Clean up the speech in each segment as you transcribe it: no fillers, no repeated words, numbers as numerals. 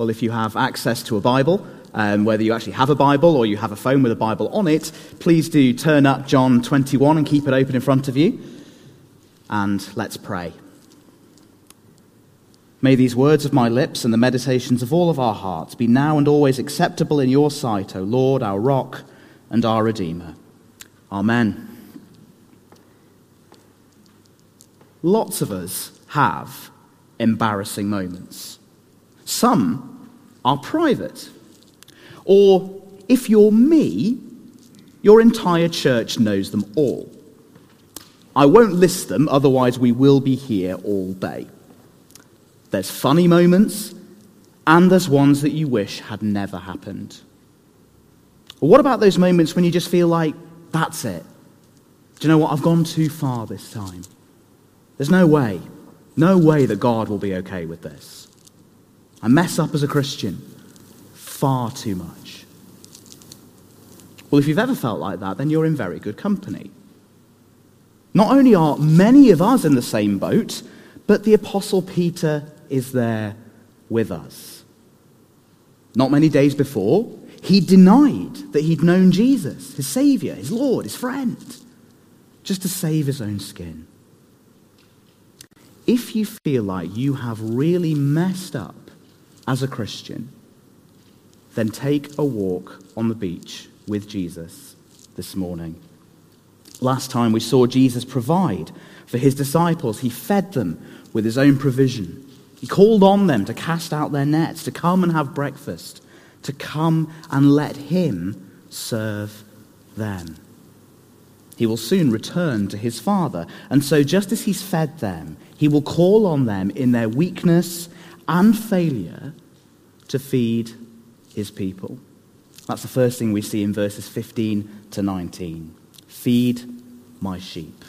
Well, if you have access to a Bible, whether you actually have a Bible or you have a phone with a Bible on it, please do turn up John 21 and keep it open in front of you. And let's pray. May these words of my lips and the meditations of all of our hearts be now and always acceptable in your sight, O Lord, our rock and our Redeemer. Amen. Lots of us have embarrassing moments. Some are private. Or, if you're me, your entire church knows them all. I won't list them, otherwise we will be here all day. There's funny moments, and there's ones that you wish had never happened. But what about those moments when you just feel like, that's it? Do you know what? I've gone too far this time. There's no way that God will be okay with this. I mess up as a Christian far too much. Well, if you've ever felt like that, then you're in very good company. Not only are many of us in the same boat, but the Apostle Peter is there with us. Not many days before, he denied that he'd known Jesus, his Savior, his Lord, his friend, just to save his own skin. If you feel like you have really messed up as a Christian, then take a walk on the beach with Jesus this morning. Last time we saw Jesus provide for his disciples. He fed them with his own provision. He called on them to cast out their nets, to come and have breakfast, to come and let him serve them. He will soon return to his Father, and so just as he's fed them, he will call on them in their weakness and failure to feed his people. That's the first thing we see in verses 15 to 19. Feed my sheep.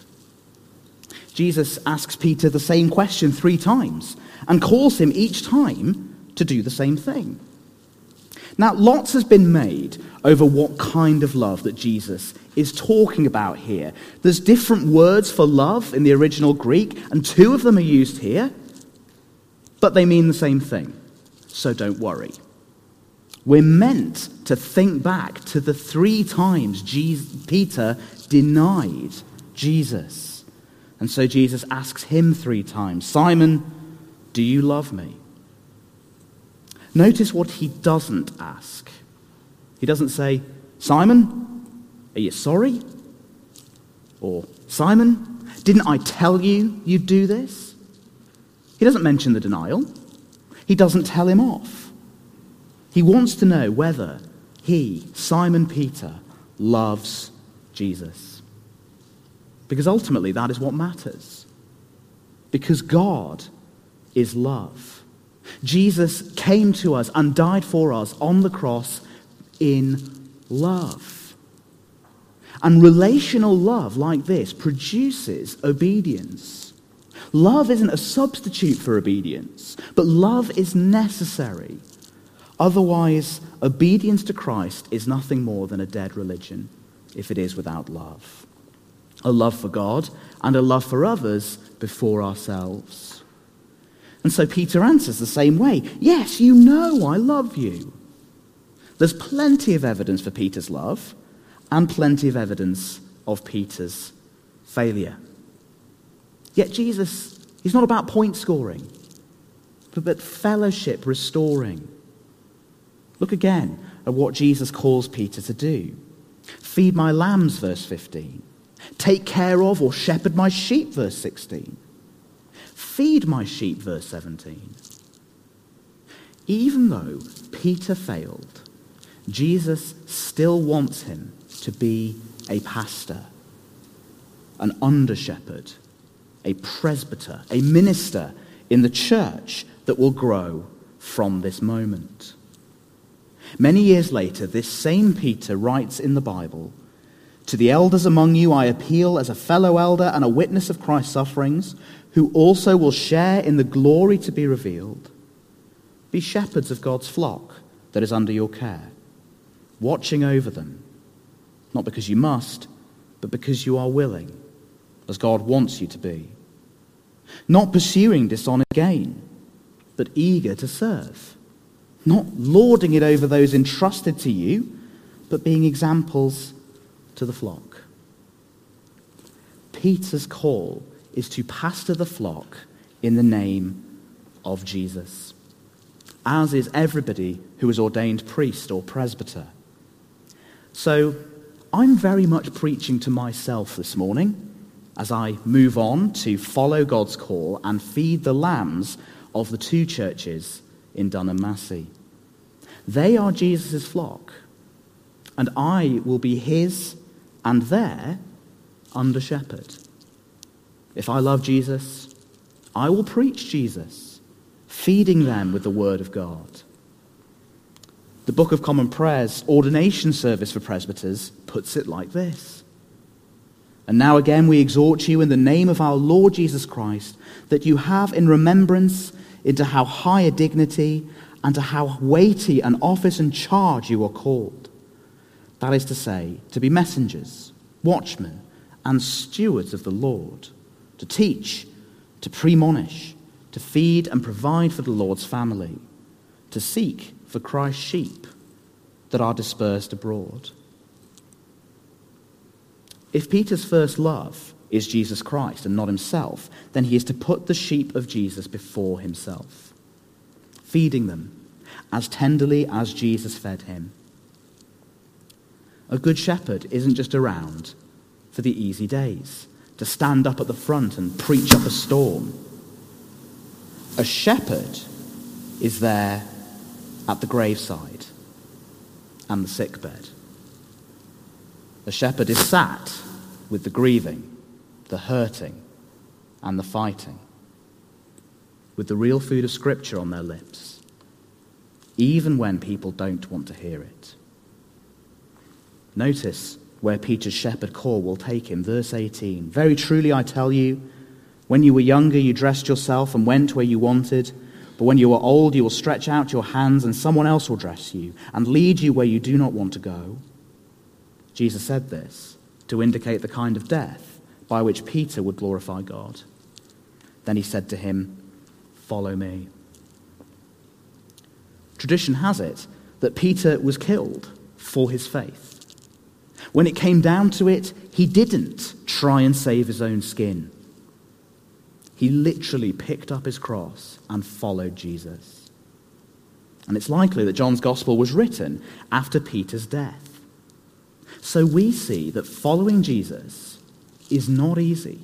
Jesus asks Peter the same question 3 times and calls him each time to do the same thing. Now, lots has been made over what kind of love that Jesus is talking about here. There's different words for love in the original Greek, and 2 of them are used here, but they mean the same thing, so don't worry. We're meant to think back to the 3 times Peter denied Jesus. And so Jesus asks him 3 times, Simon, do you love me? Notice what he doesn't ask. He doesn't say, Simon, are you sorry? Or, Simon, didn't I tell you you'd do this? He doesn't mention the denial. He doesn't tell him off. He wants to know whether he, Simon Peter, loves Jesus. Because ultimately that is what matters. Because God is love. Jesus came to us and died for us on the cross in love. And relational love like this produces obedience. Love isn't a substitute for obedience, but love is necessary. Otherwise, obedience to Christ is nothing more than a dead religion if it is without love. A love for God and a love for others before ourselves. And so Peter answers the same way. Yes, you know I love you. There's plenty of evidence for Peter's love and plenty of evidence of Peter's failure. Yet Jesus, he's not about point scoring, but fellowship restoring. Look again at what Jesus calls Peter to do. Feed my lambs, verse 15. Take care of or shepherd my sheep, verse 16. Feed my sheep, verse 17. Even though Peter failed, Jesus still wants him to be a pastor, an under-shepherd, a presbyter, a minister in the church that will grow from this moment. Many years later, this same Peter writes in the Bible, to the elders among you I appeal as a fellow elder and a witness of Christ's sufferings, who also will share in the glory to be revealed. Be shepherds of God's flock that is under your care, watching over them, not because you must, but because you are willing, as God wants you to be. Not pursuing dishonest gain, but eager to serve. not lording it over those entrusted to you, but being examples to the flock. Peter's call is to pastor the flock in the name of Jesus, as is everybody who is ordained priest or presbyter. So I'm very much preaching to myself this morning as I move on to follow God's call and feed the lambs of the two churches in Dunham Massey. They are Jesus' flock, and I will be his and their under shepherd. If I love Jesus, I will preach Jesus, feeding them with the word of God. The Book of Common Prayer's ordination service for presbyters puts it like this. And now again we exhort you in the name of our Lord Jesus Christ, that you have in remembrance into how high a dignity and to how weighty an office and charge you are called. That is to say, to be messengers, watchmen, and stewards of the Lord, to teach, to premonish, to feed and provide for the Lord's family, to seek for Christ's sheep that are dispersed abroad. If Peter's first love is Jesus Christ and not himself, then he is to put the sheep of Jesus before himself, feeding them as tenderly as Jesus fed him. A good shepherd isn't just around for the easy days, to stand up at the front and preach up a storm. A shepherd is there at the graveside and the sickbed. A shepherd is sat with the grieving, the hurting, and the fighting, with the real food of Scripture on their lips, even when people don't want to hear it. Notice where Peter's shepherd call will take him. Verse 18, "Very truly I tell you, when you were younger you dressed yourself and went where you wanted, but when you are old you will stretch out your hands and someone else will dress you and lead you where you do not want to go." Jesus said this to indicate the kind of death by which Peter would glorify God. Then he said to him, "Follow me." Tradition has it that Peter was killed for his faith. When it came down to it, he didn't try and save his own skin. He literally picked up his cross and followed Jesus. And it's likely that John's gospel was written after Peter's death. So we see that following Jesus is not easy.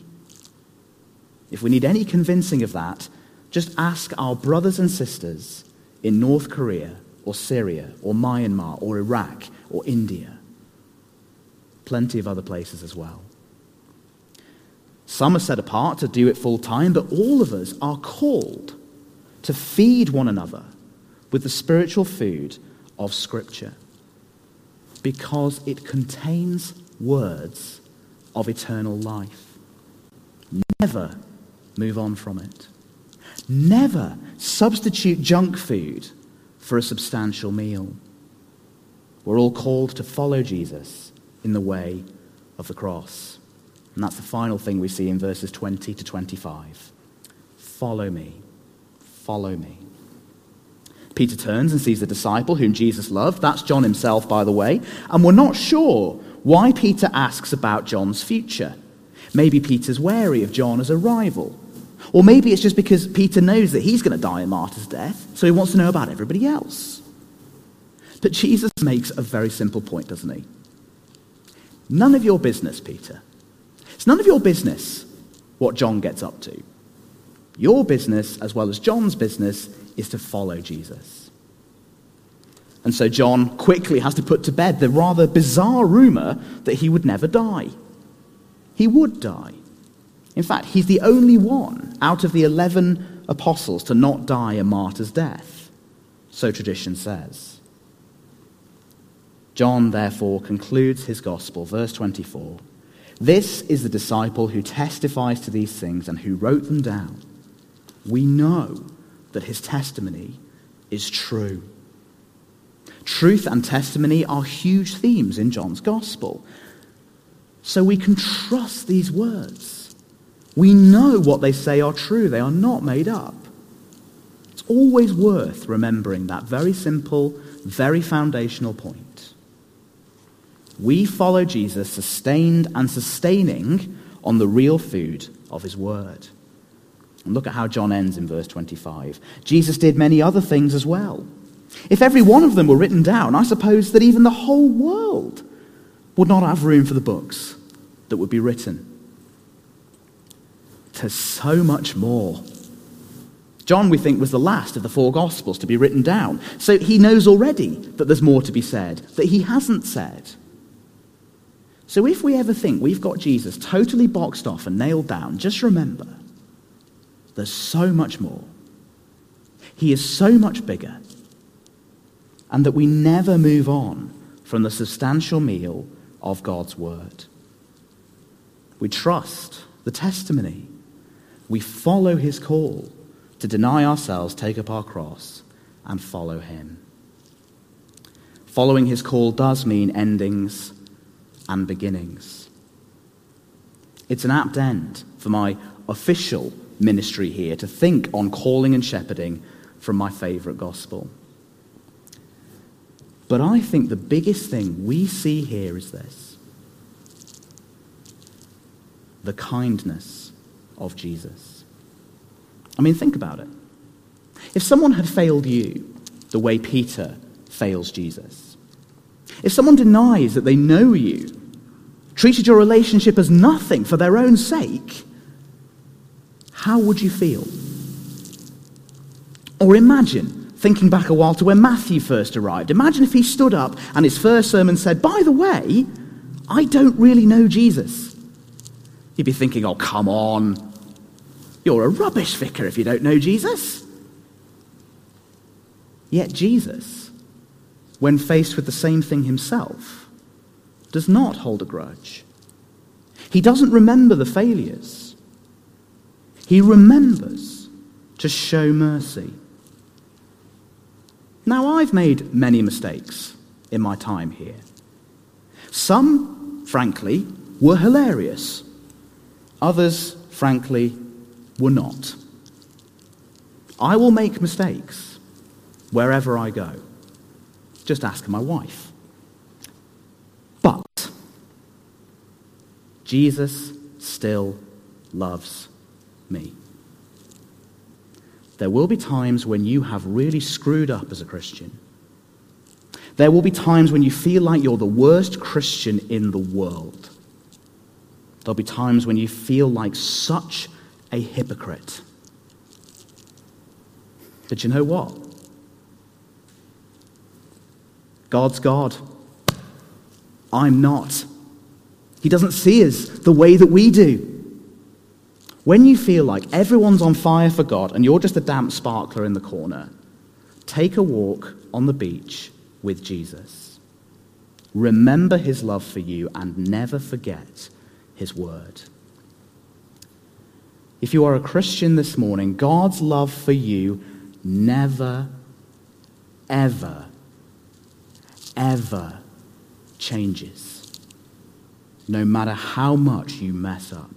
If we need any convincing of that, just ask our brothers and sisters in North Korea or Syria or Myanmar or Iraq or India. Plenty of other places as well. Some are set apart to do it full time, but all of us are called to feed one another with the spiritual food of Scripture, because it contains words of eternal life. Never move on from it. Never substitute junk food for a substantial meal. We're all called to follow Jesus in the way of the cross. And that's the final thing we see in verses 20 to 25. Follow me. Follow me. Peter turns and sees the disciple whom Jesus loved. That's John himself, by the way. And we're not sure why Peter asks about John's future. Maybe Peter's wary of John as a rival. Or maybe it's just because Peter knows that he's going to die a martyr's death, so he wants to know about everybody else. But Jesus makes a very simple point, doesn't he? None of your business, Peter. It's none of your business what John gets up to. Your business, as well as John's business, is to follow Jesus. And so John quickly has to put to bed the rather bizarre rumor that he would never die. He would die. In fact, he's the only one out of the 11 apostles to not die a martyr's death, so tradition says. John, therefore, concludes his gospel, verse 24. "This is the disciple who testifies to these things and who wrote them down. We know that his testimony is true." Truth and testimony are huge themes in John's gospel. So we can trust these words. We know what they say are true. They are not made up. always worth remembering that very simple, very foundational point. We follow Jesus sustained and sustaining on the real food of his word. And look at how John ends in verse 25. Jesus did many other things as well. If every one of them were written down, I suppose that even the whole world would not have room for the books that would be written. There's so much more. John, we think, was the last of the four Gospels to be written down. So he knows already that there's more to be said, that he hasn't said. So if we ever think we've got Jesus totally boxed off and nailed down, just remember, there's so much more. He is so much bigger. And that we never move on from the substantial meal of God's word. We trust the testimony. We follow his call to deny ourselves, take up our cross, and follow him. Following his call does mean endings and beginnings. It's an apt end for my official ministry here to think on calling and shepherding from my favourite gospel. But I think the biggest thing we see here is this: the kindness of Jesus. I mean, think about it. If someone had failed you the way Peter fails Jesus, if someone denies that they know you, treated your relationship as nothing for their own sake, how would you feel? Or imagine, thinking back a while to when Matthew first arrived, imagine if he stood up and his first sermon said, "By the way, I don't really know Jesus." You'd be thinking, "Oh, come on. You're a rubbish vicar if you don't know Jesus." Yet Jesus, when faced with the same thing himself, does not hold a grudge. He doesn't remember the failures. He remembers to show mercy. Now, I've made many mistakes in my time here. Some, frankly, were hilarious. Others, frankly, were not. I will make mistakes wherever I go. Just ask my wife. But Jesus still loves me. There will be times when you have really screwed up as a Christian. There will be times when you feel like you're the worst Christian in the world. There'll be times when you feel like such a hypocrite. But you know what? God's God. I'm not. He doesn't see us the way that we do. When you feel like everyone's on fire for God and you're just a damp sparkler in the corner, take a walk on the beach with Jesus. Remember his love for you and never forget his word. If you are a Christian this morning, God's love for you never, ever, ever changes, no matter how much you mess up.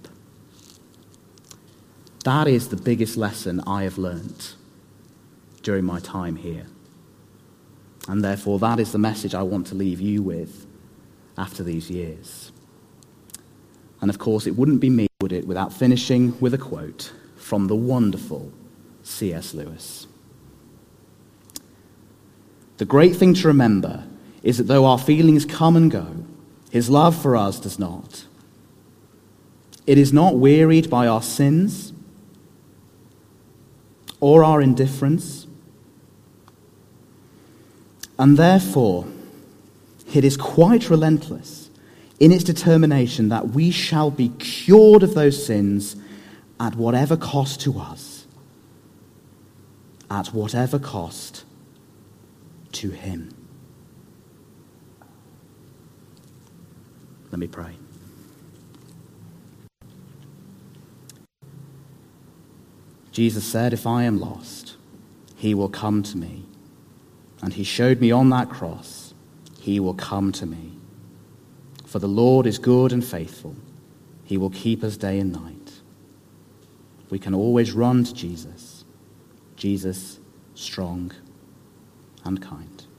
That is the biggest lesson I have learnt during my time here. And therefore, that is the message I want to leave you with after these years. And of course, it wouldn't be me, would it, without finishing with a quote from the wonderful C.S. Lewis. The great thing to remember is that though our feelings come and go, his love for us does not. It is not wearied by our sins or our indifference, and therefore it is quite relentless in its determination that we shall be cured of those sins at whatever cost to us, at whatever cost to him. Let me pray. Jesus said, "If I am lost, he will come to me." And he showed me on that cross, he will come to me. For the Lord is good and faithful. He will keep us day and night. We can always run to Jesus. Jesus strong, and kind.